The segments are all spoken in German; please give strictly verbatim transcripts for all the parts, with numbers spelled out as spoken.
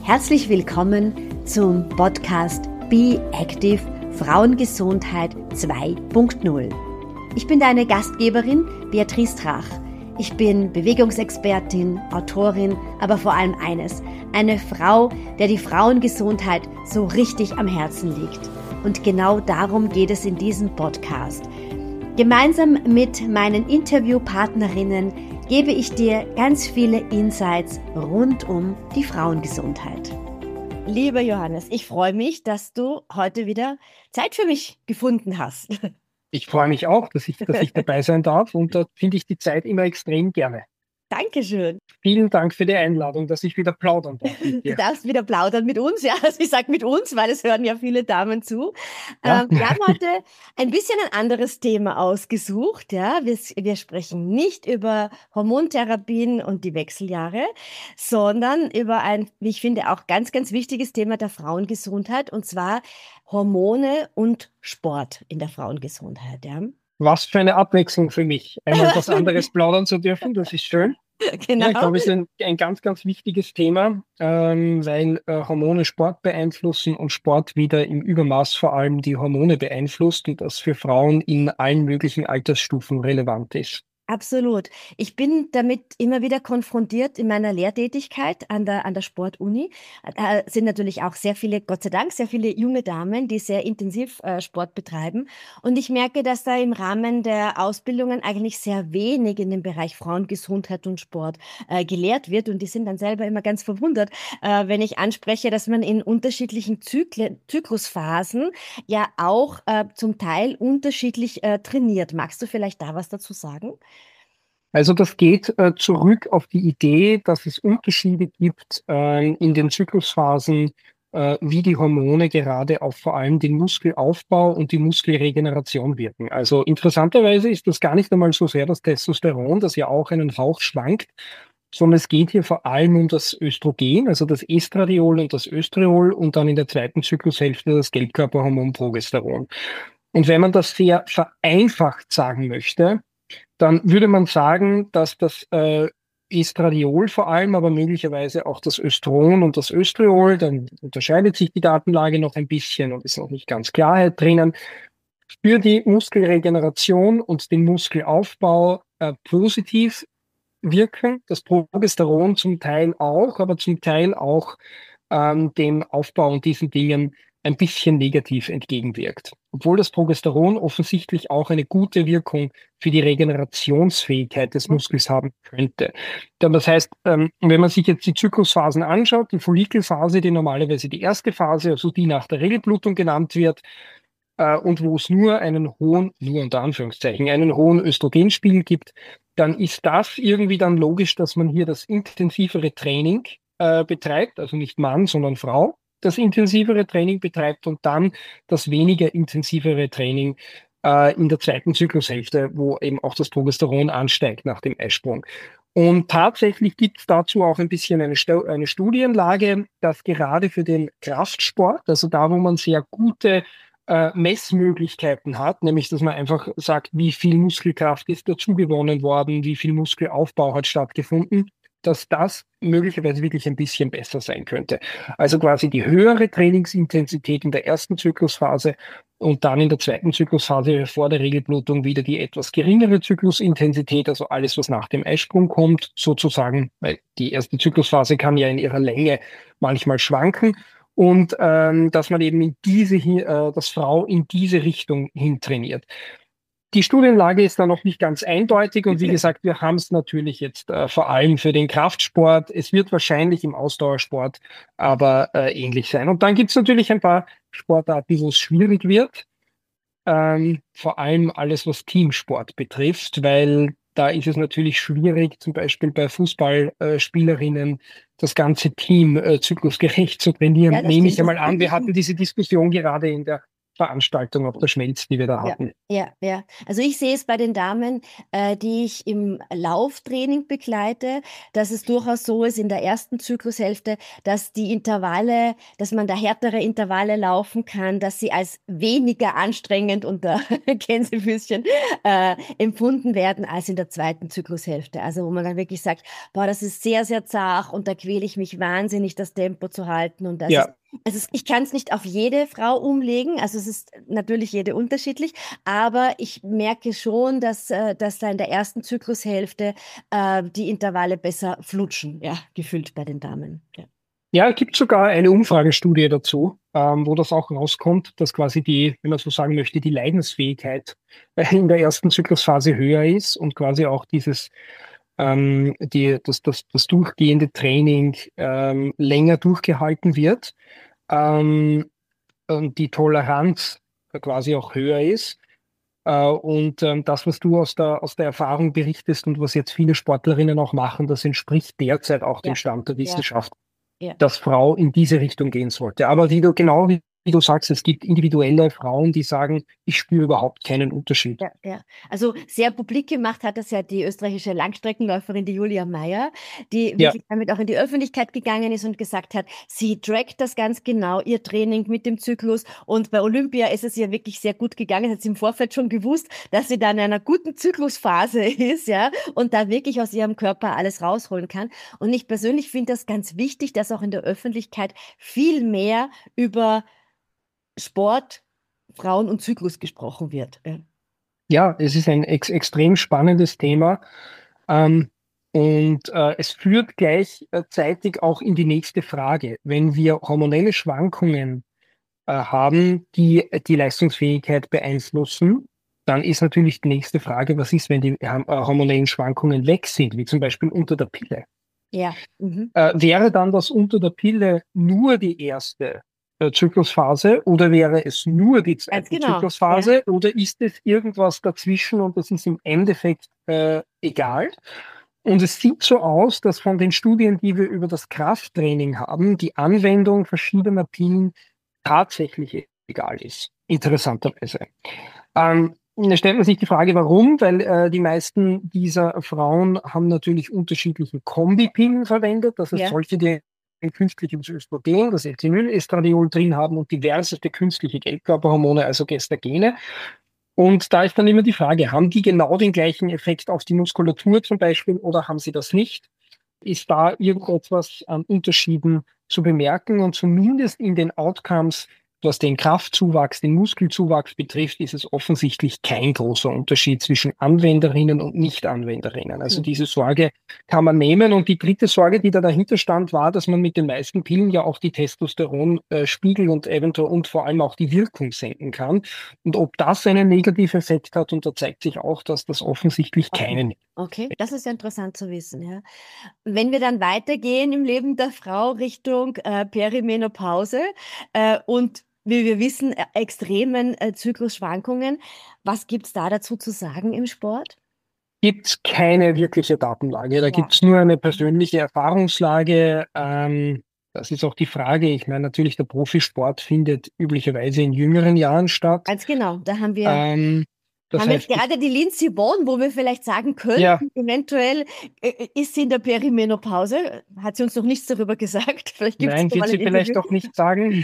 Herzlich willkommen zum Podcast Be Active Frauengesundheit zwei Punkt null. Ich bin deine Gastgeberin Beatrice Drach. Ich bin Bewegungsexpertin, Autorin, aber vor allem eines, eine Frau, der die Frauengesundheit so richtig am Herzen liegt. Und genau darum geht es in diesem Podcast. Gemeinsam mit meinen Interviewpartnerinnen gebe ich dir ganz viele Insights rund um die Frauengesundheit. Lieber Johannes, ich freue mich, dass du heute wieder Zeit für mich gefunden hast. Ich freue mich auch, dass ich, dass ich dabei sein darf, und da finde ich die Zeit immer extrem gerne. Dankeschön. Vielen Dank für die Einladung, dass ich wieder plaudern darf mit dir. Du darfst wieder plaudern mit uns, ja. Also ich sage mit uns, weil es hören ja viele Damen zu. Ja. Ähm, wir haben heute ein bisschen ein anderes Thema ausgesucht. Ja. Wir, wir sprechen nicht über Hormontherapien und die Wechseljahre, sondern über ein, wie ich finde, auch ganz, ganz wichtiges Thema der Frauengesundheit, und zwar Hormone und Sport in der Frauengesundheit. Ja. Was für eine Abwechslung für mich, einmal was anderes plaudern zu dürfen, das ist schön. Genau. Ja, ich glaube, es ist ein, ein ganz, ganz wichtiges Thema, ähm, weil äh, Hormone Sport beeinflussen und Sport wieder im Übermaß vor allem die Hormone beeinflusst und das für Frauen in allen möglichen Altersstufen relevant ist. Absolut. Ich bin damit immer wieder konfrontiert in meiner Lehrtätigkeit an der, an der Sportuni. Da sind natürlich auch sehr viele, Gott sei Dank, sehr viele junge Damen, die sehr intensiv äh, Sport betreiben. Und ich merke, dass da im Rahmen der Ausbildungen eigentlich sehr wenig in dem Bereich Frauengesundheit und Sport äh, gelehrt wird. Und die sind dann selber immer ganz verwundert, äh, wenn ich anspreche, dass man in unterschiedlichen Zyklen, Zyklusphasen ja auch äh, zum Teil unterschiedlich äh, trainiert. Magst du vielleicht da was dazu sagen? Also das geht äh, zurück auf die Idee, dass es Unterschiede gibt äh, in den Zyklusphasen, äh, wie die Hormone gerade auf vor allem den Muskelaufbau und die Muskelregeneration wirken. Also interessanterweise ist das gar nicht einmal so sehr das Testosteron, das ja auch einen Hauch schwankt, sondern es geht hier vor allem um das Östrogen, also das Estradiol und das Östriol, und dann in der zweiten Zyklushälfte das Gelbkörperhormon Progesteron. Und wenn man das sehr vereinfacht sagen möchte, dann würde man sagen, dass das äh, Estradiol vor allem, aber möglicherweise auch das Östron und das Östriol, dann unterscheidet sich die Datenlage noch ein bisschen und ist noch nicht ganz Klarheit drinnen, für die Muskelregeneration und den Muskelaufbau äh, positiv wirken. Das Progesteron zum Teil auch, aber zum Teil auch ähm, dem Aufbau und diesen Dingen ein bisschen negativ entgegenwirkt. Obwohl das Progesteron offensichtlich auch eine gute Wirkung für die Regenerationsfähigkeit des Muskels haben könnte. Das heißt, ähm, wenn man sich jetzt die Zyklusphasen anschaut, die Follikelphase, die normalerweise die erste Phase, also die nach der Regelblutung genannt wird, äh, und wo es nur einen hohen, nur unter Anführungszeichen, einen hohen Östrogenspiegel gibt, dann ist das irgendwie dann logisch, dass man hier das intensivere Training äh, betreibt, also nicht Mann, sondern Frau, das intensivere Training betreibt, und dann das weniger intensivere Training äh, in der zweiten Zyklushälfte, wo eben auch das Progesteron ansteigt nach dem Eisprung. Und tatsächlich gibt es dazu auch ein bisschen eine, Stu- eine Studienlage, dass gerade für den Kraftsport, also da, wo man sehr gute äh, Messmöglichkeiten hat, nämlich dass man einfach sagt, wie viel Muskelkraft ist dazu gewonnen worden, wie viel Muskelaufbau hat stattgefunden, dass das möglicherweise wirklich ein bisschen besser sein könnte. Also quasi die höhere Trainingsintensität in der ersten Zyklusphase und dann in der zweiten Zyklusphase vor der Regelblutung wieder die etwas geringere Zyklusintensität, also alles, was nach dem Eisprung kommt, sozusagen, weil die erste Zyklusphase kann ja in ihrer Länge manchmal schwanken, und ähm, dass man eben in diese, äh, dass Frau in diese Richtung hin trainiert. Die Studienlage ist da noch nicht ganz eindeutig, und wie gesagt, wir haben es natürlich jetzt äh, vor allem für den Kraftsport. Es wird wahrscheinlich im Ausdauersport aber äh, ähnlich sein. Und dann gibt es natürlich ein paar Sportarten, wo es schwierig wird. Ähm, vor allem alles, was Teamsport betrifft, weil da ist es natürlich schwierig, zum Beispiel bei Fußballspielerinnen das ganze Team äh, zyklusgerecht zu trainieren. Ja, das Nehme ich stimmt. einmal an, wir hatten diese Diskussion gerade in der Veranstaltung auf der Schmelz, die wir da Ja, hatten. ja, ja. Also ich sehe es bei den Damen, äh, die ich im Lauftraining begleite, dass es durchaus so ist in der ersten Zyklushälfte, dass die Intervalle, dass man da härtere Intervalle laufen kann, dass sie als weniger anstrengend unter Gänsefüßchen äh, empfunden werden als in der zweiten Zyklushälfte. Also wo man dann wirklich sagt, boah, das ist sehr, sehr zart und da quäle ich mich wahnsinnig, das Tempo zu halten und das ist Ja, also es, ich kann es nicht auf jede Frau umlegen, also es ist natürlich jede unterschiedlich, aber ich merke schon, dass, äh, dass da in der ersten Zyklushälfte äh, die Intervalle besser flutschen, ja, gefühlt bei den Damen. Ja, ja, es gibt sogar eine Umfragestudie dazu, ähm, wo das auch rauskommt, dass quasi die, wenn man so sagen möchte, die Leidensfähigkeit äh, in der ersten Zyklusphase höher ist und quasi auch dieses ähm, die, das, das, das durchgehende Training ähm, länger durchgehalten wird, ähm, und die Toleranz quasi auch höher ist. Äh, und ähm, das, was du aus der, aus der Erfahrung berichtest und was jetzt viele Sportlerinnen auch machen, das entspricht derzeit auch dem ja, Stand der ja, Wissenschaft, ja. dass Frau in diese Richtung gehen sollte. Aber wie du, genau wie, wie du sagst, es gibt individuelle Frauen, die sagen, ich spüre überhaupt keinen Unterschied. Ja, ja. Also sehr publik gemacht hat das ja die österreichische Langstreckenläuferin, die Julia Meyer, die Ja, wirklich damit auch in die Öffentlichkeit gegangen ist und gesagt hat, sie trackt das ganz genau, ihr Training mit dem Zyklus. Und bei Olympia ist es ihr wirklich sehr gut gegangen. Hat sie im Vorfeld schon gewusst, dass sie da in einer guten Zyklusphase ist, ja, und da wirklich aus ihrem Körper alles rausholen kann. Und ich persönlich finde das ganz wichtig, dass auch in der Öffentlichkeit viel mehr über Sport, Frauen und Zyklus gesprochen wird. Ja. ja, es ist ein ex extrem spannendes Thema. Ähm, und äh, es führt gleichzeitig auch in die nächste Frage. Wenn wir hormonelle Schwankungen äh, haben, die die Leistungsfähigkeit beeinflussen, dann ist natürlich die nächste Frage, was ist, wenn die äh, hormonellen Schwankungen weg sind, wie zum Beispiel unter der Pille? Ja, mhm. Äh, wäre dann das unter der Pille nur die erste äh, Zyklusphase oder wäre es nur die Ganz zweite genau. Ja. Zyklusphase oder ist es irgendwas dazwischen und das ist im Endeffekt äh, egal? Und es sieht so aus, dass von den Studien, die wir über das Krafttraining haben, die Anwendung verschiedener Pillen tatsächlich egal ist. Interessanterweise. Ähm, da stellt man sich die Frage, warum? Weil äh, die meisten dieser Frauen haben natürlich unterschiedliche Kombipillen verwendet. Das heißt, Ja. solche, die ein künstliches Östrogen, das Ethinylestradiol drin haben und diverseste künstliche Gelbkörperhormone, also Gestagene. Und da ist dann immer die Frage, haben die genau den gleichen Effekt auf die Muskulatur zum Beispiel oder haben sie das nicht? Ist da irgendetwas an Unterschieden zu bemerken? Und zumindest in den Outcomes, was den Kraftzuwachs, den Muskelzuwachs betrifft, ist es offensichtlich kein großer Unterschied zwischen Anwenderinnen und Nicht-Anwenderinnen. Also Mhm. diese Sorge kann man nehmen. Und die dritte Sorge, die da dahinter stand, war, dass man mit den meisten Pillen ja auch die Testosteronspiegel und eventuell und vor allem auch die Wirkung senken kann. Und ob das einen negativen Effekt hat, und da zeigt sich auch, dass das offensichtlich Okay. keinen. Okay, das ist ja interessant zu wissen, ja. Wenn wir dann weitergehen im Leben der Frau Richtung äh, Perimenopause äh, und wie wir wissen, äh, extremen äh, Zyklusschwankungen, was gibt es da dazu zu sagen im Sport? Gibt es keine wirkliche Datenlage. Da Ja, gibt es nur eine persönliche Erfahrungslage. Ähm, das ist auch die Frage. Ich meine, natürlich, der Profisport findet üblicherweise in jüngeren Jahren statt. ganz genau. Da haben wir Ähm, das haben wir jetzt heißt, ich, gerade die Lindsey Vonn, wo wir vielleicht sagen ja, könnten, eventuell äh, ist sie in der Perimenopause. Hat sie uns noch nichts darüber gesagt. Vielleicht gibt es nein, da wird mal ein sie Interview. vielleicht auch nicht sagen.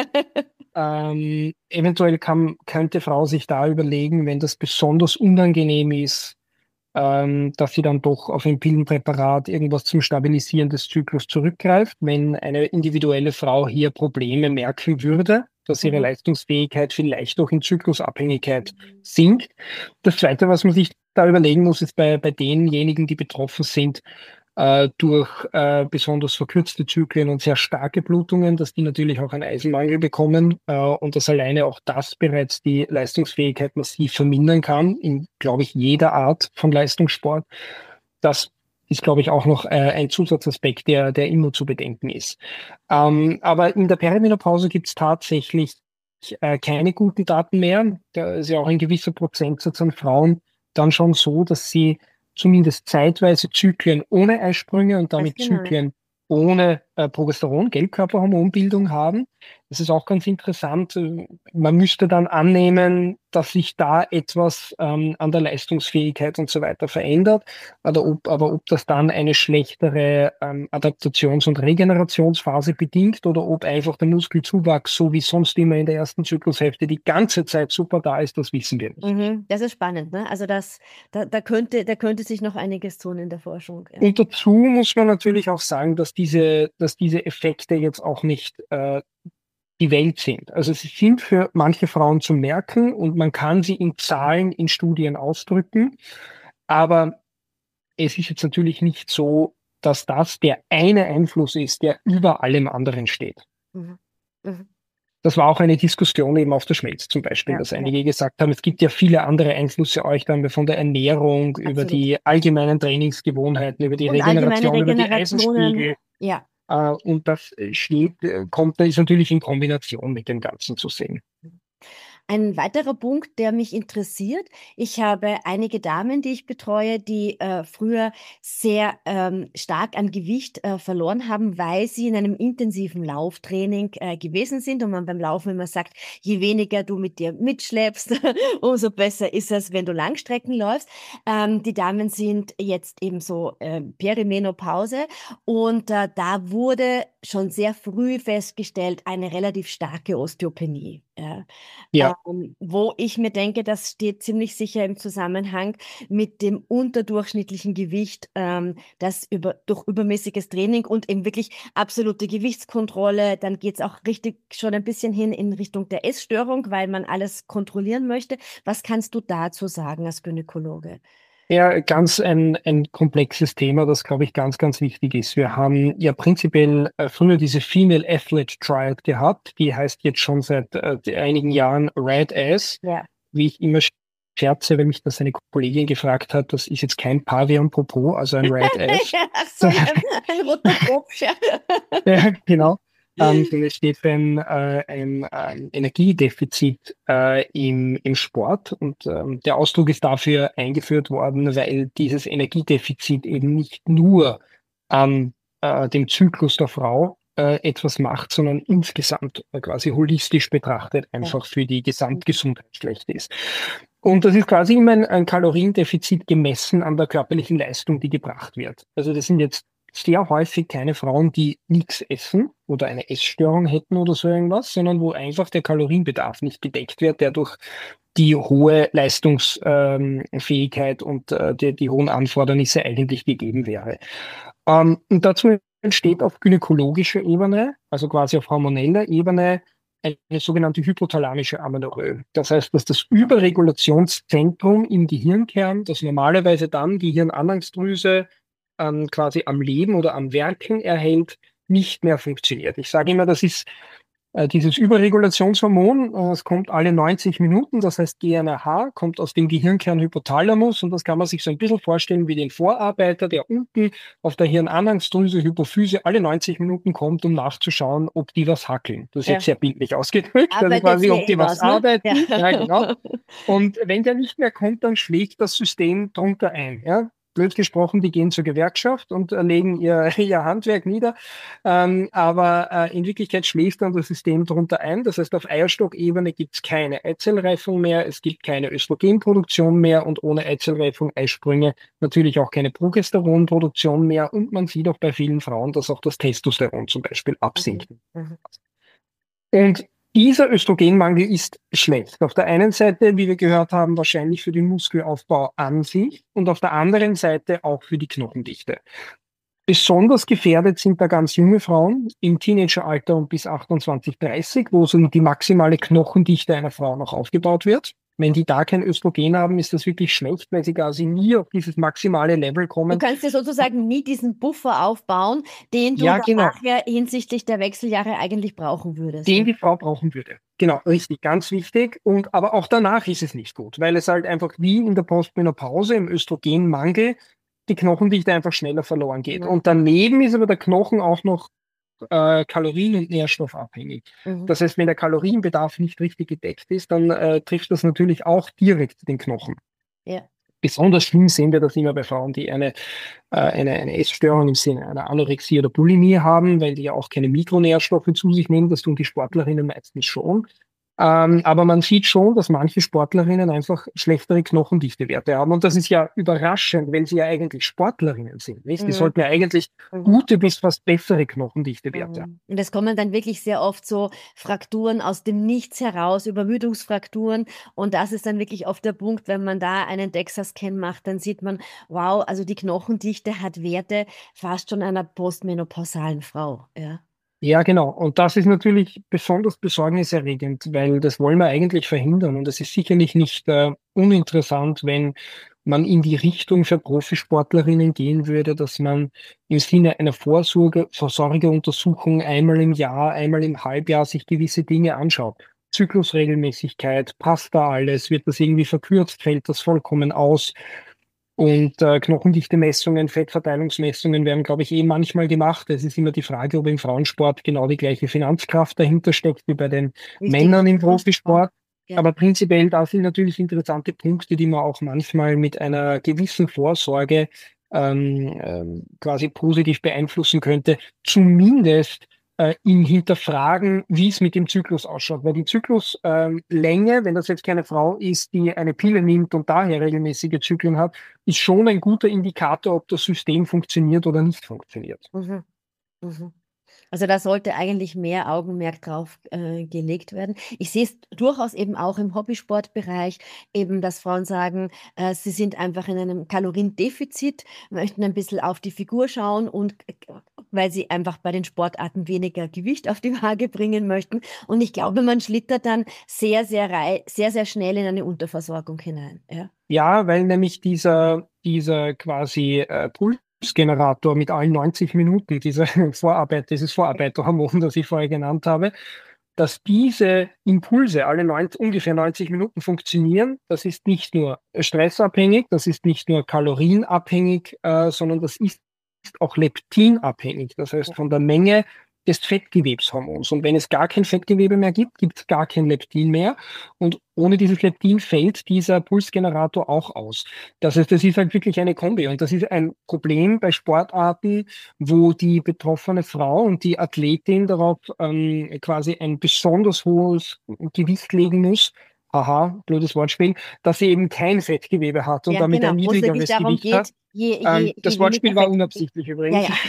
Ähm, eventuell kann, könnte Frau sich da überlegen, wenn das besonders unangenehm ist, ähm, dass sie dann doch auf ein Pillenpräparat irgendwas zum Stabilisieren des Zyklus zurückgreift. Wenn eine individuelle Frau hier Probleme merken würde, dass ihre Mhm. Leistungsfähigkeit vielleicht auch in Zyklusabhängigkeit sinkt. Das Zweite, was man sich da überlegen muss, ist bei, bei denjenigen, die betroffen sind, äh, durch äh, besonders verkürzte Zyklen und sehr starke Blutungen, dass die natürlich auch einen Eisenmangel bekommen äh, und dass alleine auch das bereits die Leistungsfähigkeit massiv vermindern kann, in, glaube ich, jeder Art von Leistungssport. Das ist, glaube ich, auch noch äh, ein Zusatzaspekt, der, der immer zu bedenken ist. Ähm, aber in der Perimenopause gibt es tatsächlich äh, keine guten Daten mehr. Da ist ja auch ein gewisser Prozentsatz an Frauen dann schon so, dass sie zumindest zeitweise Zyklen ohne Eisprünge und Ganz damit genau. Zyklen ohne äh, Progesteron, Gelbkörperhormonbildung haben. Das ist auch ganz interessant. Man müsste dann annehmen, dass sich da etwas ähm, an der Leistungsfähigkeit und so weiter verändert, aber ob, aber ob das dann eine schlechtere ähm, Adaptations- und Regenerationsphase bedingt oder ob einfach der Muskelzuwachs, so wie sonst immer in der ersten Zyklushälfte, die ganze Zeit super da ist, das wissen wir nicht. Mhm. Das ist spannend, ne? Also das, da, da könnte, da könnte sich noch einiges tun in der Forschung. Ja. Und dazu muss man natürlich auch sagen, dass diese, dass diese Effekte jetzt auch nicht äh, die Welt sind. Also sie sind für manche Frauen zu merken und man kann sie in Zahlen, in Studien ausdrücken. Aber es ist jetzt natürlich nicht so, dass das der eine Einfluss ist, der über allem anderen steht. Mhm. Mhm. Das war auch eine Diskussion eben auf der Schmelz zum Beispiel, Ja, dass ja, einige gesagt haben, es gibt ja viele andere Einflüsse euch dann von der Ernährung, über absolut. die allgemeinen Trainingsgewohnheiten, über die Und allgemeine Regeneration, über die Regenerationen, Eisenspiegel. ja. Äh, und das steht, äh, kommt, ist natürlich in Kombination mit dem Ganzen zu sehen. Ein weiterer Punkt, der mich interessiert, ich habe einige Damen, die ich betreue, die äh, früher sehr ähm, stark an Gewicht äh, verloren haben, weil sie in einem intensiven Lauftraining äh, gewesen sind und man beim Laufen immer sagt, je weniger du mit dir mitschleppst, umso besser ist es, wenn du Langstrecken läufst. Ähm, die Damen sind jetzt eben so äh, Perimenopause und äh, da wurde schon sehr früh festgestellt, eine relativ starke Osteopenie. Ja. Ja, Ähm, wo ich mir denke, das steht ziemlich sicher im Zusammenhang mit dem unterdurchschnittlichen Gewicht, ähm, das über, durch übermäßiges Training und eben wirklich absolute Gewichtskontrolle, dann geht es auch richtig schon ein bisschen hin in Richtung der Essstörung, weil man alles kontrollieren möchte. Was kannst du dazu sagen als Gynäkologe? ja, ganz ein, ein komplexes Thema, das, glaube ich, ganz, ganz wichtig ist. Wir haben ja prinzipiell äh, früher diese Female Athlete Triad gehabt, die heißt jetzt schon seit äh, einigen Jahren Red Ass, Ja. wie ich immer scherze, wenn mich das eine Kollegin gefragt hat, das ist jetzt kein Pavian Popo, also ein Red Ass. Ach so, ein, ein roter Kopf, ja. Ja, genau. Ähm, denn es steht für ein, äh, ein, ein Energiedefizit äh, im, im Sport und ähm, der Ausdruck ist dafür eingeführt worden, weil dieses Energiedefizit eben nicht nur an äh, dem Zyklus der Frau äh, etwas macht, sondern insgesamt äh, quasi holistisch betrachtet Ja. einfach für die Gesamtgesundheit schlecht ist. Und das ist quasi immer ein, ein Kaloriendefizit gemessen an der körperlichen Leistung, die gebracht wird. Also das sind jetzt sehr häufig keine Frauen, die nichts essen oder eine Essstörung hätten oder so irgendwas, sondern wo einfach der Kalorienbedarf nicht gedeckt wird, der durch die hohe Leistungsfähigkeit und äh, die, die hohen Anfordernisse eigentlich gegeben wäre. Ähm, und dazu entsteht auf gynäkologischer Ebene, also quasi auf hormoneller Ebene, eine sogenannte hypothalamische Amenorrhoe. Das heißt, dass das Überregulationszentrum im Gehirnkern, das normalerweise dann Gehirnanhangsdrüse ähm, quasi am Leben oder am Werken erhält, nicht mehr funktioniert. Ich sage immer, das ist äh, dieses Überregulationshormon, äh, es kommt alle neunzig Minuten, das heißt G n R H, kommt aus dem Gehirnkern Hypothalamus und das kann man sich so ein bisschen vorstellen wie den Vorarbeiter, der unten auf der Hirnanhangsdrüse, Hypophyse alle neunzig Minuten kommt, um nachzuschauen, ob die was hackeln. Das ist Ja. jetzt sehr bildlich ausgedrückt, also Arbeitet quasi, hier ob die eh was was, ne? Ja. arbeiten. Ja, genau. Und wenn der nicht mehr kommt, dann schlägt das System drunter ein. Ja? Blöd gesprochen, die gehen zur Gewerkschaft und äh, legen ihr, ihr Handwerk nieder. Ähm, aber äh, in Wirklichkeit schläft dann das System drunter ein. Das heißt, auf Eierstockebene gibt es keine Eizellreifung mehr, es gibt keine Östrogenproduktion mehr und ohne Eizellreifung, Eisprünge natürlich auch keine Progesteronproduktion mehr. Und man sieht auch bei vielen Frauen, dass auch das Testosteron zum Beispiel absinkt. Mhm. Und dieser Östrogenmangel ist schlecht. Auf der einen Seite, wie wir gehört haben, wahrscheinlich für den Muskelaufbau an sich und auf der anderen Seite auch für die Knochendichte. Besonders gefährdet sind da ganz junge Frauen im Teenageralter und bis achtundzwanzig, dreißig, wo so die maximale Knochendichte einer Frau noch aufgebaut wird. Wenn die da kein Östrogen haben, ist das wirklich schlecht, weil sie quasi nie auf dieses maximale Level Du kommen. kannst dir sozusagen nie diesen Buffer aufbauen, den du Ja, dann genau. nachher hinsichtlich der Wechseljahre eigentlich brauchen würdest. Den die Frau brauchen würde. Genau, richtig, ganz wichtig. Und aber auch danach ist es nicht gut, weil es halt einfach wie in der Postmenopause im Östrogenmangel die Knochendichte einfach schneller verloren geht. Ja. Und daneben ist aber der Knochen auch noch äh, kalorien- und nährstoffabhängig. Mhm. Das heißt, wenn der Kalorienbedarf nicht richtig gedeckt ist, dann äh, trifft das natürlich auch direkt den Knochen. Ja. Besonders schlimm sehen wir das immer bei Frauen, die eine, äh, eine, eine Essstörung im Sinne einer Anorexie oder Bulimie haben, weil die ja auch keine Mikronährstoffe zu sich nehmen. Das tun die Sportlerinnen meistens schon. Ähm, aber man sieht schon, dass manche Sportlerinnen einfach schlechtere Knochendichtewerte haben. Und das ist ja überraschend, wenn sie ja eigentlich Sportlerinnen sind. Nicht? Die Mhm. sollten ja eigentlich Mhm. gute bis fast bessere Knochendichtewerte haben. Mhm. Und es kommen dann wirklich sehr oft so Frakturen aus dem Nichts heraus, Übermüdungsfrakturen. Und das ist dann wirklich oft der Punkt, wenn man da einen DEXA-Scan macht, dann sieht man, wow, also die Knochendichte hat Werte fast schon einer postmenopausalen Frau. Ja. Ja, genau. Und das ist natürlich besonders besorgniserregend, weil das wollen wir eigentlich verhindern. Und es ist sicherlich nicht äh, uninteressant, wenn man in die Richtung für Profisportlerinnen gehen würde, dass man im Sinne einer Vorsorge, Vorsorgeuntersuchung einmal im Jahr, einmal im Halbjahr sich gewisse Dinge anschaut. Zyklusregelmäßigkeit, passt da alles? Wird das irgendwie verkürzt? Fällt das vollkommen aus? Und äh, Knochendichte-Messungen, Fettverteilungsmessungen werden, glaube ich, eh manchmal gemacht. Es ist immer die Frage, ob im Frauensport genau die gleiche Finanzkraft dahinter steckt wie bei den Wichtig Männern ist im das. Profisport. Ja. Aber prinzipiell, da sind natürlich interessante Punkte, die man auch manchmal mit einer gewissen Vorsorge ähm, ähm, quasi positiv beeinflussen könnte. Zumindest äh, im Hinterfragen, wie es mit dem Zyklus ausschaut. Weil die Zykluslänge, ähm, wenn das jetzt keine Frau ist, die eine Pille nimmt und daher regelmäßige Zyklen hat, ist schon ein guter Indikator, ob das System funktioniert oder nicht funktioniert. Mhm. Mhm. Also da sollte eigentlich mehr Augenmerk drauf äh, gelegt werden. Ich sehe es durchaus eben auch im Hobbysportbereich, eben, dass Frauen sagen, äh, sie sind einfach in einem Kaloriendefizit, möchten ein bisschen auf die Figur schauen und äh, weil sie einfach bei den Sportarten weniger Gewicht auf die Waage bringen möchten. Und ich glaube, man schlittert dann sehr, sehr, rei sehr, sehr schnell in eine Unterversorgung hinein. Ja. Ja, weil nämlich dieser, dieser quasi äh, Pulsgenerator mit allen neunzig Minuten, diese Vorarbeit, dieses Vorarbeiterhormon, das ich vorher genannt habe, dass diese Impulse alle neun, ungefähr neunzig Minuten funktionieren. Das ist nicht nur stressabhängig, das ist nicht nur kalorienabhängig, äh, sondern das ist auch leptinabhängig. Das heißt, von der Menge des Fettgewebshormons. Und wenn es gar kein Fettgewebe mehr gibt, gibt es gar kein Leptin mehr. Und ohne dieses Leptin fällt dieser Pulsgenerator auch aus. Das heißt, das ist halt wirklich eine Kombi. Und das ist ein Problem bei Sportarten, wo die betroffene Frau und die Athletin darauf ähm, quasi ein besonders hohes Gewicht legen muss. Haha, blödes Wortspiel, dass sie eben kein Fettgewebe hat und Ja, damit genau, ein wo es wirklich niedrigeres darum Gewicht hat. geht, je, Ähm, je, je das weniger Wortspiel war Fett. unabsichtlich Ja, übrigens. ja.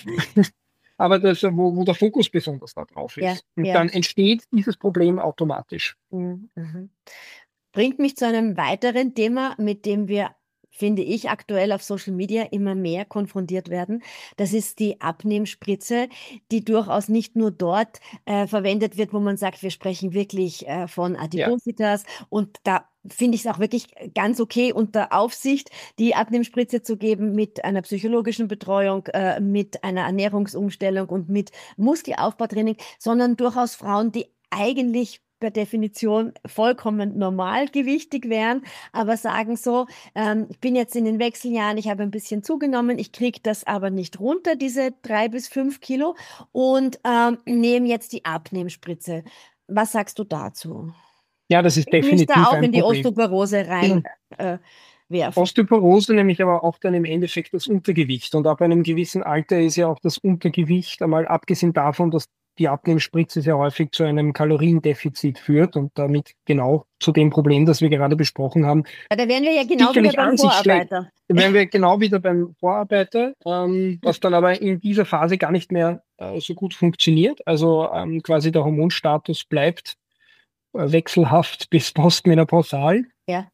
Aber das, wo, wo der Fokus besonders da drauf Ja, ist. Und ja. dann entsteht dieses Problem automatisch. Mhm. Mhm. Bringt mich zu einem weiteren Thema, mit dem wir, finde ich, aktuell auf Social Media immer mehr konfrontiert werden. Das ist die Abnehmspritze, die durchaus nicht nur dort äh, verwendet wird, wo man sagt, wir sprechen wirklich äh, von Ja, Adipositas. Und da finde ich es auch wirklich ganz okay, unter Aufsicht die Abnehmspritze zu geben mit einer psychologischen Betreuung, äh, mit einer Ernährungsumstellung und mit Muskelaufbautraining, sondern durchaus Frauen, die eigentlich per Definition vollkommen normalgewichtig wären, aber sagen so, ähm, ich bin jetzt in den Wechseljahren, ich habe ein bisschen zugenommen, ich kriege das aber nicht runter, diese drei bis fünf Kilo und ähm, nehme jetzt die Abnehmspritze. Was sagst du dazu? ja, das ist Ich will mich da definitiv auch ein in die Problem. Osteoporose rein äh, werfen. Osteoporose nämlich aber auch dann im Endeffekt das Untergewicht. Und ab einem gewissen Alter ist ja auch das Untergewicht, einmal abgesehen davon, dass die Abnehmspritze sehr häufig zu einem Kaloriendefizit führt und damit genau zu dem Problem, das wir gerade besprochen haben, Ja, da wären wir ja genau wieder sicherlich beim an sich schlecht. Vorarbeiter. Dann wären wir genau wieder beim Vorarbeiter, ähm, was dann aber in dieser Phase gar nicht mehr äh, so gut funktioniert. Also ähm, quasi der Hormonstatus bleibt äh, wechselhaft bis postmenopausal. Ja.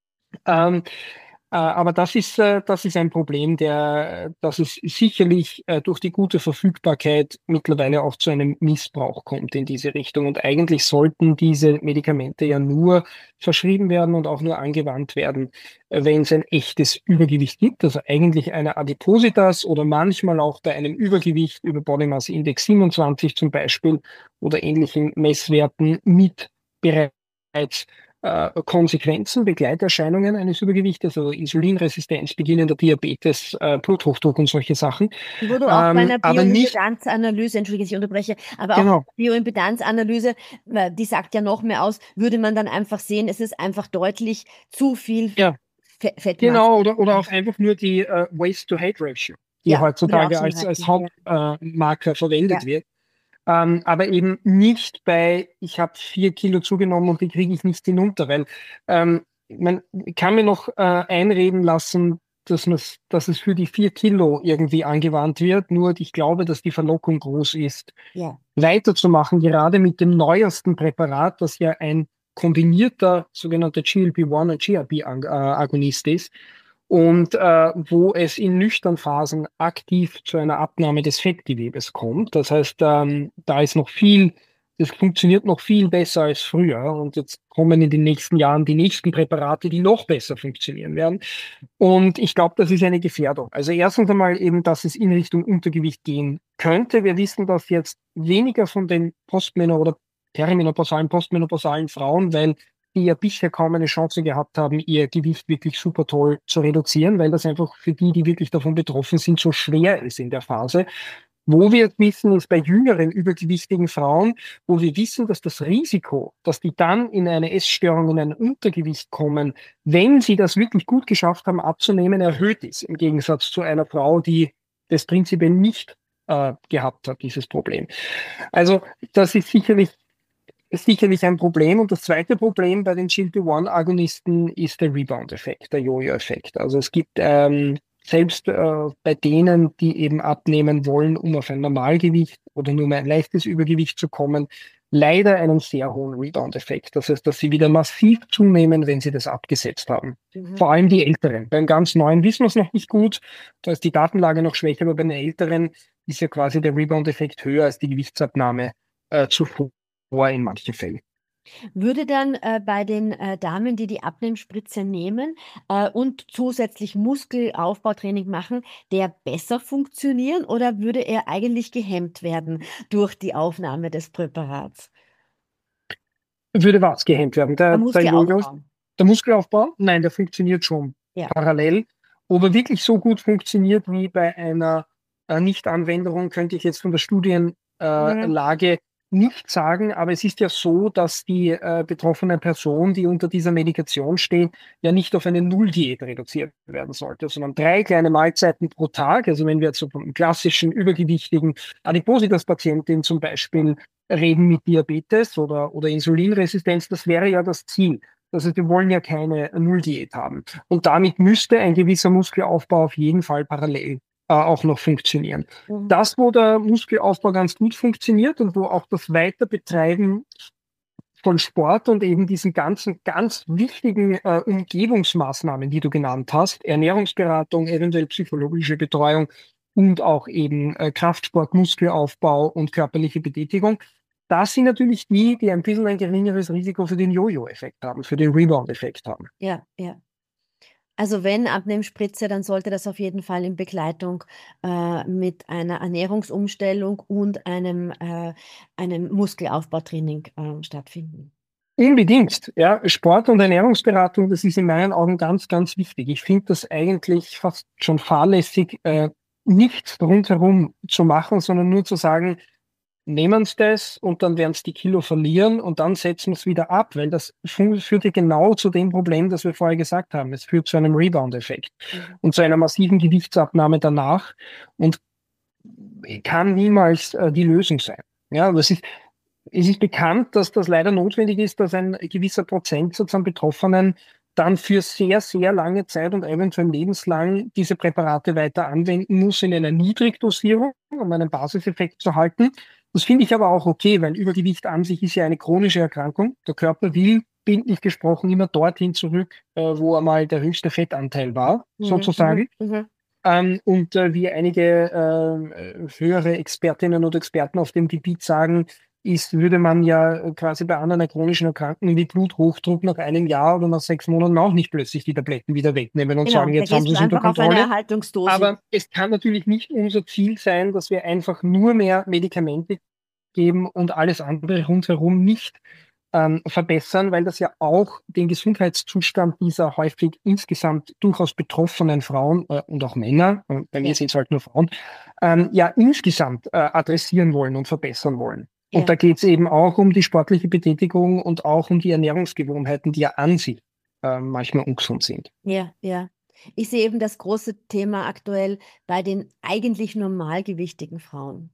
Ähm, äh, aber das ist, äh, das ist ein Problem, der, dass es sicherlich äh, durch die gute Verfügbarkeit mittlerweile auch zu einem Missbrauch kommt in diese Richtung. Und eigentlich sollten diese Medikamente ja nur verschrieben werden und auch nur angewandt werden, äh, wenn es ein echtes Übergewicht gibt. Also eigentlich eine Adipositas oder manchmal auch bei einem Übergewicht über Body Mass Index siebenundzwanzig zum Beispiel oder ähnlichen Messwerten mit bereits äh, Konsequenzen, Begleiterscheinungen eines Übergewichtes, also Insulinresistenz, beginnender Diabetes, äh, Bluthochdruck und solche Sachen. Wo du auch bei Ähm, einer aber nicht, Bioimpedanzanalyse, entschuldige, ich unterbreche, aber auch genau, Bioimpedanzanalyse, äh, die sagt ja noch mehr aus, würde man dann einfach sehen, es ist einfach deutlich zu viel ja, Fettmasse. Genau, oder, oder auch einfach nur die äh, Waist-to-Height-Ratio, die Ja, heutzutage schon als, als halten. Hauptmarker äh, verwendet Ja. wird. Ähm, aber eben nicht bei, ich habe vier Kilo zugenommen und die kriege ich nicht hinunter, weil ähm, man kann mir noch äh, einreden lassen, dass, man's- dass es für die vier Kilo irgendwie angewandt wird, nur ich glaube, dass die Verlockung groß ist, Ja. weiterzumachen, gerade mit dem neuesten Präparat, das ja ein kombinierter sogenannter G L P eins und G A B-Agonist ist und äh, wo es in nüchternen Phasen aktiv zu einer Abnahme des Fettgewebes kommt. Das heißt, ähm, da ist noch viel, das funktioniert noch viel besser als früher und jetzt kommen in den nächsten Jahren die nächsten Präparate, die noch besser funktionieren werden. Und ich glaube, das ist eine Gefährdung. Also erstens einmal eben, dass es in Richtung Untergewicht gehen könnte. Wir wissen das jetzt weniger von den postmenor- oder perimenopausalen, postmenopausalen Frauen, weil die ja bisher kaum eine Chance gehabt haben, ihr Gewicht wirklich super toll zu reduzieren, weil das einfach für die, die wirklich davon betroffen sind, so schwer ist in der Phase. Wo wir wissen, ist bei jüngeren, übergewichtigen Frauen, wo wir wissen, dass das Risiko, dass die dann in eine Essstörung, in ein Untergewicht kommen, wenn sie das wirklich gut geschafft haben abzunehmen, erhöht ist, im Gegensatz zu einer Frau, die das prinzipiell nicht äh, gehabt hat, dieses Problem. Also das ist sicherlich, sicherlich ein Problem. Und das zweite Problem bei den G L P eins Agonisten ist der Rebound-Effekt, der Jojo-Effekt. Also es gibt ähm, selbst äh, bei denen, die eben abnehmen wollen, um auf ein Normalgewicht oder nur um ein leichtes Übergewicht zu kommen, leider einen sehr hohen Rebound-Effekt. Das heißt, dass sie wieder massiv zunehmen, wenn sie das abgesetzt haben. Mhm. Vor allem die Älteren. Beim ganz Neuen wissen wir es noch nicht gut. Da ist die Datenlage noch schwächer, aber bei den Älteren ist ja quasi der Rebound-Effekt höher als die Gewichtsabnahme äh, zuvor in manchen Fällen. Würde dann äh, bei den äh, Damen, die die Abnehmspritze nehmen äh, und zusätzlich Muskelaufbautraining machen, der besser funktionieren oder würde er eigentlich gehemmt werden durch die Aufnahme des Präparats? Würde was gehemmt werden? Der Der, der Jojo, Muskelaufbau. der Muskelaufbau? Nein, der funktioniert schon Ja. parallel. Ob er wirklich so gut funktioniert wie bei einer äh, Nicht-Anwendung, könnte ich jetzt von der Studienlage äh, Mhm. Lage nicht sagen, aber es ist ja so, dass die äh, betroffene Person, die unter dieser Medikation steht, ja nicht auf eine Nulldiät reduziert werden sollte, sondern drei kleine Mahlzeiten pro Tag. Also wenn wir jetzt so vom klassischen übergewichtigen Adipositas-Patientin zum Beispiel reden mit Diabetes oder, oder Insulinresistenz, das wäre ja das Ziel. Also wir wollen ja keine Nulldiät haben. Und damit müsste ein gewisser Muskelaufbau auf jeden Fall parallel äh, auch noch funktionieren. Mhm. Das, wo der Muskelaufbau ganz gut funktioniert und wo auch das Weiterbetreiben von Sport und eben diesen ganzen ganz wichtigen äh, Umgebungsmaßnahmen, die du genannt hast, Ernährungsberatung, eventuell psychologische Betreuung und auch eben äh, Kraftsport, Muskelaufbau und körperliche Betätigung, das sind natürlich die, die ein bisschen ein geringeres Risiko für den Jojo-Effekt haben, für den Rebound-Effekt haben. Ja, ja. Also wenn Abnehmspritze, dann sollte das auf jeden Fall in Begleitung äh, mit einer Ernährungsumstellung und einem, äh, einem Muskelaufbautraining äh, stattfinden. Unbedingt, ja. Sport- und Ernährungsberatung, das ist in meinen Augen ganz, ganz wichtig. Ich finde das eigentlich fast schon fahrlässig, äh, nichts rundherum zu machen, sondern nur zu sagen, nehmen Sie das und dann werden Sie die Kilo verlieren und dann setzen wir es wieder ab, weil das fu- führt ja genau zu dem Problem, das wir vorher gesagt haben. Es führt zu einem Rebound-Effekt Mhm. und zu einer massiven Gewichtsabnahme danach und kann niemals äh, die Lösung sein. Ja, aber es ist, es ist bekannt, dass das leider notwendig ist, dass ein gewisser Prozentsatz an Betroffenen dann für sehr, sehr lange Zeit und eventuell lebenslang diese Präparate weiter anwenden muss in einer Niedrigdosierung, um einen Basiseffekt zu halten. Das finde ich aber auch okay, weil Übergewicht an sich ist ja eine chronische Erkrankung. Der Körper will, bildlich gesprochen, immer dorthin zurück, äh, wo einmal der höchste Fettanteil war, Mhm. Mhm. sozusagen. Mhm. Ähm, und äh, wie einige äh, höhere Expertinnen und Experten auf dem Gebiet sagen, ist, würde man ja quasi bei anderen chronischen Erkrankungen wie Bluthochdruck nach einem Jahr oder nach sechs Monaten auch nicht plötzlich die Tabletten wieder wegnehmen und Genau, sagen, da jetzt haben gehst sie du es unter einfach auf eine Kontrolle. Erhaltungsdosis. Aber es kann natürlich nicht unser Ziel sein, dass wir einfach nur mehr Medikamente geben und alles andere rundherum nicht ähm, verbessern, weil das ja auch den Gesundheitszustand dieser häufig insgesamt durchaus betroffenen Frauen äh, und auch Männer, äh, bei Ja, mir sind es halt nur Frauen, ähm, ja insgesamt äh, adressieren wollen und verbessern wollen. Und ja. da geht es eben auch um die sportliche Betätigung und auch um die Ernährungsgewohnheiten, die ja an sich äh, manchmal ungesund sind. Ja, ja. Ich sehe eben das große Thema aktuell bei den eigentlich normalgewichtigen Frauen,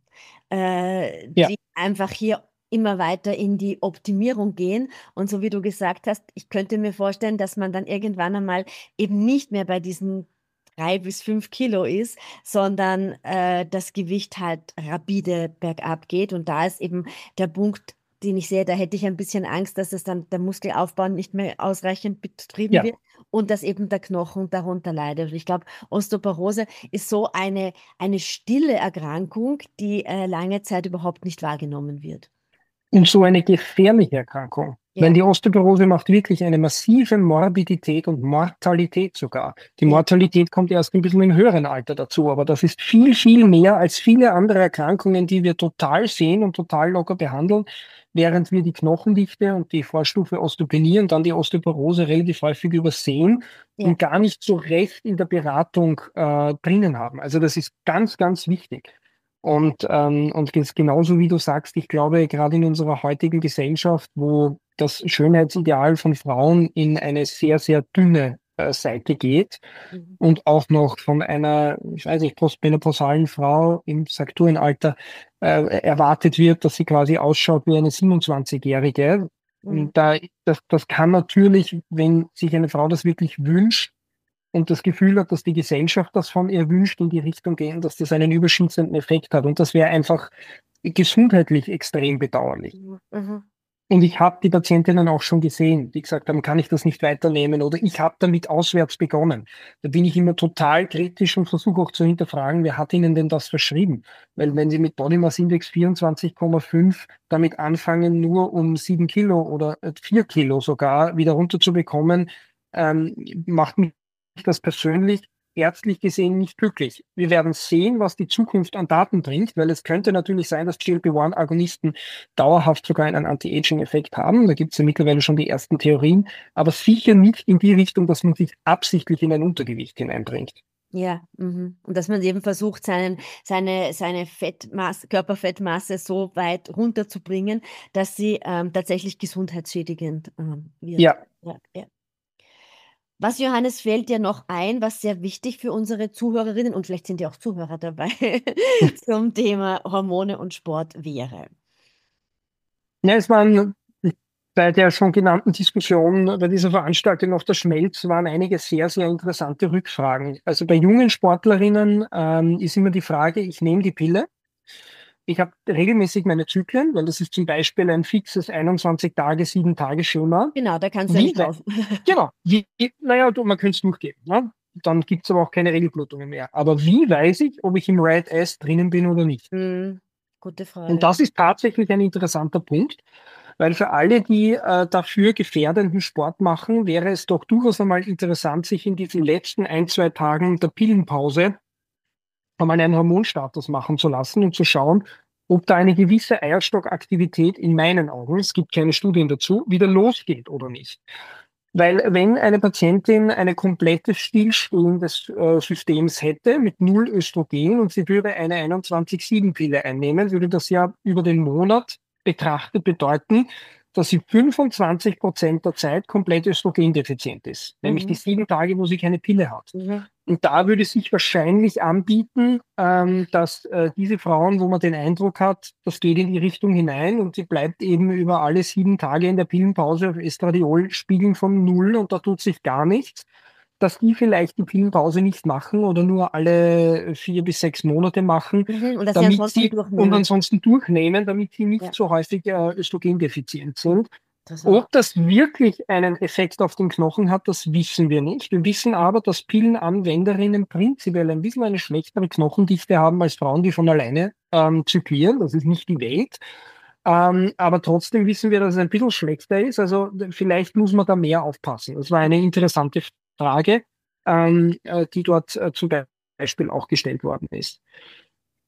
äh, Ja, die einfach hier immer weiter in die Optimierung gehen. Und so wie du gesagt hast, ich könnte mir vorstellen, dass man dann irgendwann einmal eben nicht mehr bei diesen drei bis fünf Kilo ist, sondern äh, das Gewicht halt rapide bergab geht. Und da ist eben der Punkt, den ich sehe, da hätte ich ein bisschen Angst, dass es dann der Muskelaufbau nicht mehr ausreichend betrieben ja. wird und dass eben der Knochen darunter leidet. Und ich glaube, Osteoporose ist so eine, eine stille Erkrankung, die äh, lange Zeit überhaupt nicht wahrgenommen wird. Und so eine gefährliche Erkrankung. Weil Ja, die Osteoporose macht wirklich eine massive Morbidität und Mortalität sogar. Die ja, Mortalität kommt erst ein bisschen im höheren Alter dazu, aber das ist viel, viel mehr als viele andere Erkrankungen, die wir total sehen und total locker behandeln, während wir die Knochendichte und die Vorstufe Osteopenie und dann die Osteoporose relativ häufig übersehen ja. und gar nicht so recht in der Beratung äh, drinnen haben. Also das ist ganz, ganz wichtig. Und, ähm, und ges- genauso wie du sagst, ich glaube, gerade in unserer heutigen Gesellschaft, wo das Schönheitsideal von Frauen in eine sehr, sehr dünne äh, Seite geht Mhm. und auch noch von einer, ich weiß nicht, postmenopausalen Frau im Saturalter äh, erwartet wird, dass sie quasi ausschaut wie eine siebenundzwanzigjährige. Mhm. Und da, das, das kann natürlich, wenn sich eine Frau das wirklich wünscht, und das Gefühl hat, dass die Gesellschaft das von ihr wünscht, in die Richtung gehen, dass das einen überschießenden Effekt hat. Und das wäre einfach gesundheitlich extrem bedauerlich. Mhm. Mhm. Und ich habe die Patientinnen auch schon gesehen, die gesagt haben, kann ich das nicht weiternehmen oder ich habe damit auswärts begonnen. Da bin ich immer total kritisch und versuche auch zu hinterfragen, wer hat Ihnen denn das verschrieben? Weil wenn Sie mit Body Mass Index vierundzwanzig Komma fünf damit anfangen, nur um sieben Kilo oder äh, vier Kilo sogar wieder runterzubekommen, ähm, macht mich das persönlich ärztlich gesehen nicht glücklich. Wir werden sehen, was die Zukunft an Daten bringt, weil es könnte natürlich sein, dass G L P eins Agonisten dauerhaft sogar einen Anti-Aging-Effekt haben. Da gibt es ja mittlerweile schon die ersten Theorien, aber sicher nicht in die Richtung, dass man sich absichtlich in ein Untergewicht hineinbringt. Ja, mhm. Und dass man eben versucht, seinen, seine, seine Fettmasse, Körperfettmasse so weit runterzubringen, dass sie ähm, tatsächlich gesundheitsschädigend ähm, wird. Ja, Ja, ja. Was, Johannes, fällt dir noch ein, was sehr wichtig für unsere Zuhörerinnen und vielleicht sind ja auch Zuhörer dabei zum Thema Hormone und Sport wäre? ja, es waren bei der schon genannten Diskussion bei dieser Veranstaltung auf der Schmelz waren einige sehr, sehr interessante Rückfragen. Also bei jungen Sportlerinnen ähm, ist immer die Frage, ich nehme die Pille. Ich habe regelmäßig meine Zyklen, weil das ist zum Beispiel ein fixes einundzwanzig Tage, sieben Tage Schema. Genau, da kannst du ja Wie, nicht we- raus. genau, wie, naja, du, man könnte es durchgeben. Ne? Dann gibt es aber auch keine Regelblutungen mehr. Aber wie weiß ich, ob ich im Red S drinnen bin oder nicht? Hm, gute Und Frage. das ist tatsächlich ein interessanter Punkt, weil für alle, die äh, dafür gefährdenden Sport machen, wäre es doch durchaus einmal interessant, sich in diesen letzten ein, zwei Tagen der Pillenpause einmal einen Hormonstatus machen zu lassen und zu schauen, ob da eine gewisse Eierstockaktivität in meinen Augen, es gibt keine Studien dazu, wieder losgeht oder nicht. Weil wenn eine Patientin eine komplette Stillstehen des äh, Systems hätte mit null Östrogen und sie würde eine einundzwanzig sieben Pille einnehmen, würde das ja über den Monat betrachtet bedeuten, dass sie fünfundzwanzig Prozent der Zeit komplett östrogendefizient ist. Nämlich die Mhm. sieben Tage, wo sie keine Pille hat. Mhm. Und da würde sich wahrscheinlich anbieten, ähm, dass äh, diese Frauen, wo man den Eindruck hat, das geht in die Richtung hinein und sie bleibt eben über alle sieben Tage in der Pillenpause auf Estradiolspiegeln von null und da tut sich gar nichts, dass die vielleicht die Pillenpause nicht machen oder nur alle vier bis sechs Monate machen, Mhm. Und dass sie damit ansonsten sie und durchnehmen. ansonsten durchnehmen, damit sie nicht Ja, so häufig äh, östrogendefizient sind. interessant. Ob das wirklich einen Effekt auf den Knochen hat, das wissen wir nicht. Wir wissen aber, dass Pillenanwenderinnen prinzipiell ein bisschen eine schlechtere Knochendichte haben als Frauen, die von alleine ähm, zyklieren. Das ist nicht die Welt. Ähm, aber trotzdem wissen wir, dass es ein bisschen schlechter ist. Also vielleicht muss man da mehr aufpassen. Das war eine interessante Frage, ähm, äh, die dort äh, zum Beispiel auch gestellt worden ist.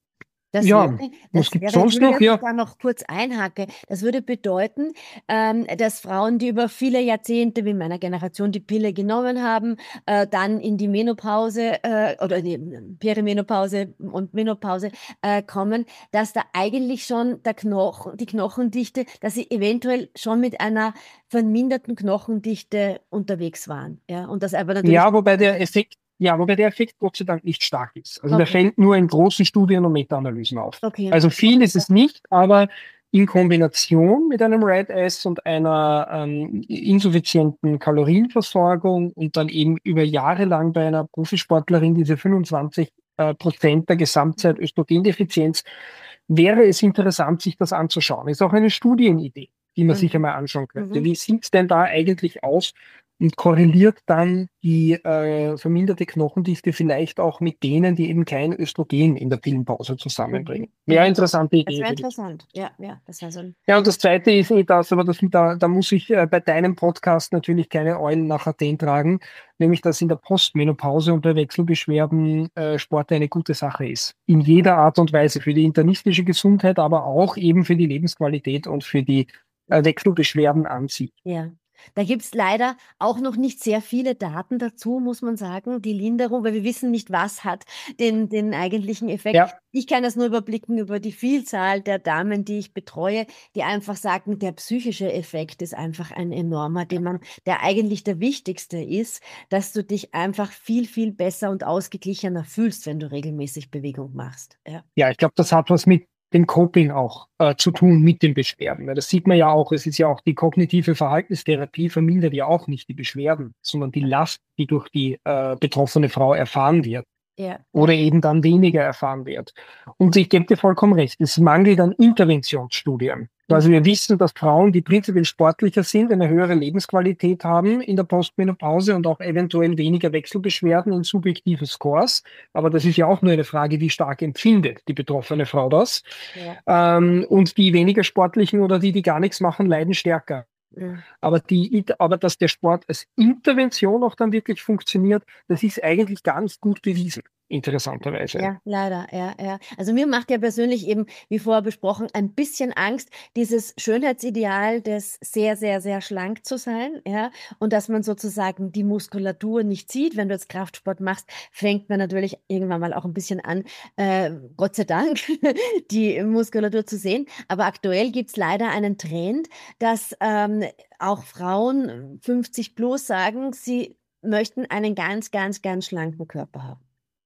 Das wäre, Ja, was das gibt's wäre, sonst Entschuldige, noch? dass ich Ja, da noch kurz einhacke. Das würde bedeuten, ähm, dass Frauen, die über viele Jahrzehnte, wie in meiner Generation, die Pille genommen haben, äh, dann in die Menopause äh, oder die Perimenopause und Menopause äh, kommen, dass da eigentlich schon der Knochen, die Knochendichte, dass sie eventuell schon mit einer verminderten Knochendichte unterwegs waren. Ja, und das aber natürlich. ja, wobei der Effekt, ja, wobei der Effekt Gott sei Dank nicht stark ist. Also der Okay, fällt nur in großen Studien und Meta-Analysen auf. okay. Also viel ist es nicht, aber in Kombination mit einem Red S und einer ähm, insuffizienten Kalorienversorgung und dann eben über Jahre lang bei einer Profisportlerin diese fünfundzwanzig äh, Prozent der Gesamtzeit Östrogendefizienz, wäre es interessant, sich das anzuschauen. Ist auch eine Studienidee, die man sich Mhm. einmal anschauen könnte. Mhm. Wie sieht es denn da eigentlich aus? Und korreliert dann die äh, verminderte Knochendichte vielleicht auch mit denen, die eben kein Östrogen in der Pillenpause zusammenbringen. Mhm. Wäre Mhm. eine interessante Das Idee, wäre würde ich. interessant. Ja, ja, das wäre so ein. Ja, und das Zweite ist eh das, aber das, da, da muss ich äh, bei deinem Podcast natürlich keine Eulen nach Athen tragen, nämlich dass in der Postmenopause und bei Wechselbeschwerden äh, Sport eine gute Sache ist. In jeder Art und Weise für die internistische Gesundheit, aber auch eben für die Lebensqualität und für die äh, Wechselbeschwerden an sich. Ja, da gibt es leider auch noch nicht sehr viele Daten dazu, muss man sagen, die Linderung, weil wir wissen nicht, was hat den, den eigentlichen Effekt. Ja, Ich kann das nur überblicken über die Vielzahl der Damen, die ich betreue, die einfach sagen, der psychische Effekt ist einfach ein enormer, den man, der eigentlich der wichtigste ist, dass du dich einfach viel, viel besser und ausgeglichener fühlst, wenn du regelmäßig Bewegung machst. Ja, ja, ich glaube, das hat was mit dem Coping auch äh, zu tun mit den Beschwerden. Weil das sieht man ja auch, es ist ja auch die kognitive Verhaltenstherapie vermindert ja auch nicht die Beschwerden, sondern die Last, die durch die äh, betroffene Frau erfahren wird ja, ja. oder eben dann weniger erfahren wird. Und ich gebe dir vollkommen recht, es mangelt an Interventionsstudien. Also wir wissen, dass Frauen, die prinzipiell sportlicher sind, eine höhere Lebensqualität haben in der Postmenopause und auch eventuell weniger Wechselbeschwerden in subjektiven Scores. Aber das ist ja auch nur eine Frage, wie stark empfindet die betroffene Frau das. Ja, Ähm, und die weniger sportlichen oder die, die gar nichts machen, leiden stärker. ja. Aber, die, aber dass der Sport als Intervention auch dann wirklich funktioniert, das ist eigentlich gar nicht gut bewiesen, interessanterweise. Ja, leider, ja, ja. Also mir macht ja persönlich eben, wie vorher besprochen, ein bisschen Angst, dieses Schönheitsideal des sehr, sehr, sehr schlank zu sein, ja, und dass man sozusagen die Muskulatur nicht sieht. Wenn du jetzt Kraftsport machst, fängt man natürlich irgendwann mal auch ein bisschen an, äh, Gott sei Dank, die Muskulatur zu sehen. Aber aktuell gibt es leider einen Trend, dass ähm, auch Frauen fünfzig plus sagen, sie möchten einen ganz, ganz, ganz schlanken Körper haben.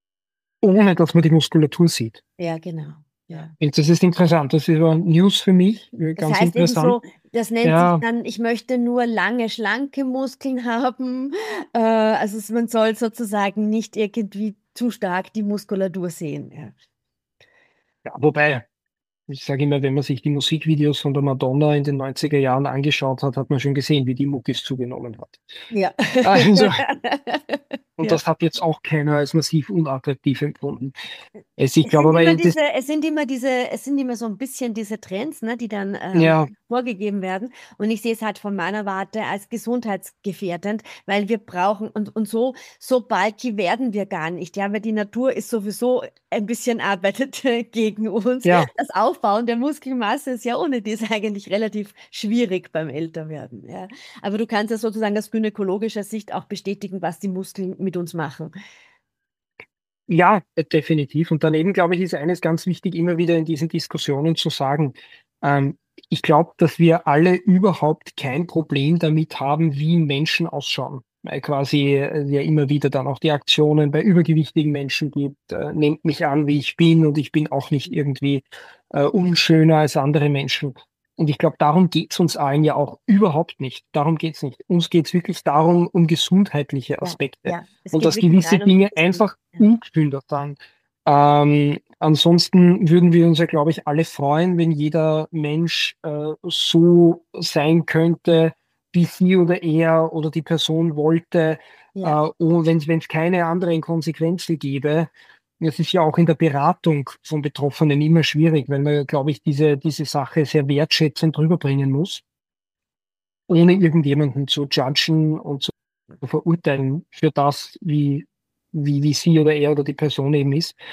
Ohne dass man die Muskulatur sieht. Ja, genau. Ja. Und das ist interessant. Das ist aber News für mich, äh, Das ganz heißt eben interessant. so, das nennt sich Ja, dann, ich möchte nur lange, schlanke Muskeln haben. Äh, also es- man soll sozusagen nicht irgendwie zu stark die Muskulatur sehen. Ja. ja, wobei, ich sage immer, wenn man sich die Musikvideos von der Madonna in den neunziger Jahren angeschaut hat, hat man schon gesehen, wie die Muckis zugenommen hat. Ja. Also, und Ja. das hat jetzt auch keiner als massiv unattraktiv empfunden. Es, ich Es sind glaube immer aber, das, diese, es sind immer diese, es sind immer so ein bisschen diese Trends, ne, die dann ähm, ja, vorgegeben werden. Und ich sehe es halt von meiner Warte als gesundheitsgefährdend, weil wir brauchen, und, und so, so bulky werden wir gar nicht. Ja, weil die Natur ist sowieso ein bisschen arbeitet gegen uns. ja, Das Aufbauen der Muskelmasse ist ja ohne dies eigentlich relativ schwierig beim Älterwerden. Ja. Aber du kannst ja sozusagen aus gynäkologischer Sicht auch bestätigen, was die Muskeln mit uns machen. ja, äh, definitiv. Und daneben, glaube ich, ist eines ganz wichtig, immer wieder in diesen Diskussionen zu sagen. Ähm, ich glaube, dass wir alle überhaupt kein Problem damit haben, wie Menschen ausschauen. Weil quasi äh, ja immer wieder dann auch die Aktionen bei übergewichtigen Menschen gibt, äh, nehmt mich an, wie ich bin und ich bin auch nicht irgendwie äh, unschöner als andere Menschen. Und ich glaube, darum geht's uns allen ja auch überhaupt nicht. Darum geht's nicht. Uns geht's wirklich darum, um gesundheitliche Ja, Aspekte ja. Es und geht dass wirklich gewisse rein um Dinge das Bild. einfach Ja. ungesünder sind. Ähm, ansonsten würden wir uns ja, glaube ich, alle freuen, wenn jeder Mensch äh, so sein könnte, wie sie oder er oder die Person wollte, äh, Ja. und wenn es keine anderen Konsequenzen gäbe. Es ist ja auch in der Beratung von Betroffenen immer schwierig, weil man, glaube ich, diese, diese Sache sehr wertschätzend rüberbringen muss, ohne irgendjemanden zu judgen und zu verurteilen für das, wie, wie, wie sie oder er oder die Person eben ist.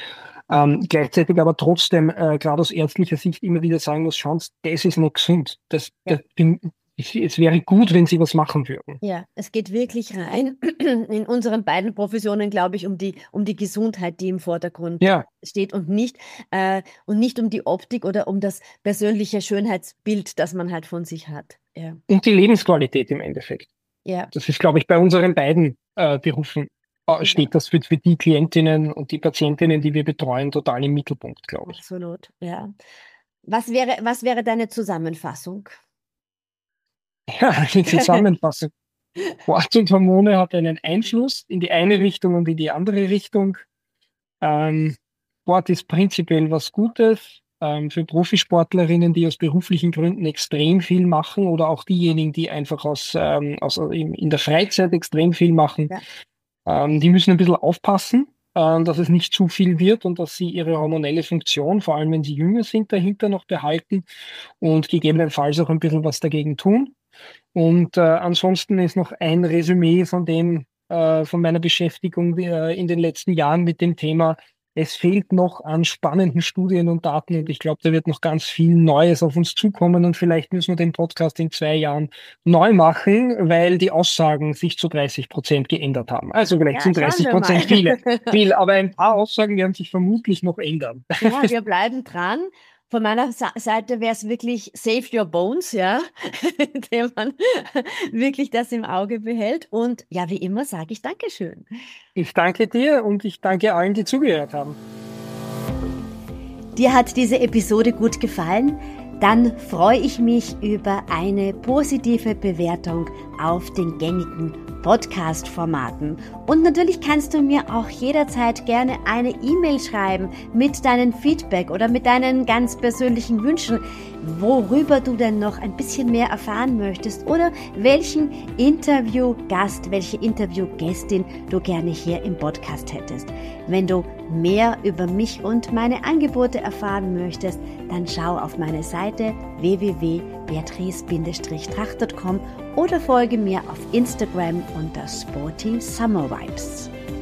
Ähm, gleichzeitig aber trotzdem, äh, gerade aus ärztlicher Sicht immer wieder sagen muss, schauen Sie, das ist nicht gesund. Das, Ja. das, es, es wäre gut, wenn Sie was machen würden. Ja, es geht wirklich rein in unseren beiden Professionen, glaube ich, um die, um die Gesundheit, die im Vordergrund Ja, steht und nicht, äh, und nicht um die Optik oder um das persönliche Schönheitsbild, das man halt von sich hat. Ja, und die Lebensqualität im Endeffekt. ja, Das ist, glaube ich, bei unseren beiden äh, Berufen äh, ja, steht das für, für die Klientinnen und die Patientinnen, die wir betreuen, total im Mittelpunkt, glaube ich. absolut. Ja. Was wäre, was wäre deine Zusammenfassung? Ja, die Zusammenfassung. Sport und Hormone hat einen Einfluss in die eine Richtung und in die andere Richtung. Ähm, Sport ist prinzipiell was Gutes. Ähm, für Profisportlerinnen, die aus beruflichen Gründen extrem viel machen oder auch diejenigen, die einfach aus, ähm, aus in, in der Freizeit extrem viel machen, Ja, ähm, die müssen ein bisschen aufpassen, ähm, dass es nicht zu viel wird und dass sie ihre hormonelle Funktion, vor allem wenn sie jünger sind, dahinter noch behalten und gegebenenfalls auch ein bisschen was dagegen tun. Und äh, ansonsten ist noch ein Resümee von dem, äh, von meiner Beschäftigung äh, in den letzten Jahren mit dem Thema. Es fehlt noch an spannenden Studien und Daten und ich glaube, da wird noch ganz viel Neues auf uns zukommen und vielleicht müssen wir den Podcast in zwei Jahren neu machen, weil die Aussagen sich zu dreißig Prozent geändert haben. Also vielleicht ja, sind schauen dreißig wir Prozent mal. viele, viel, aber ein paar Aussagen werden sich vermutlich noch ändern. Ja, wir bleiben dran. Von meiner Sa Seite wäre es wirklich Save Your Bones, ja, indem man wirklich das im Auge behält. Und ja, wie immer sage ich Dankeschön. Ich danke dir und ich danke allen, die zugehört haben. Dir hat diese Episode gut gefallen? Dann freue ich mich über eine positive Bewertung auf den gängigen Podcast-Formaten. Und natürlich kannst du mir auch jederzeit gerne eine E-Mail schreiben mit deinem Feedback oder mit deinen ganz persönlichen Wünschen, worüber du denn noch ein bisschen mehr erfahren möchtest oder welchen Interviewgast, welche Interviewgästin du gerne hier im Podcast hättest. Wenn du mehr über mich und meine Angebote erfahren möchtest, dann schau auf meine Seite w w w punkt beatrice Strich punkt com oder folge mir auf Instagram unter Sporty Summer Vibes.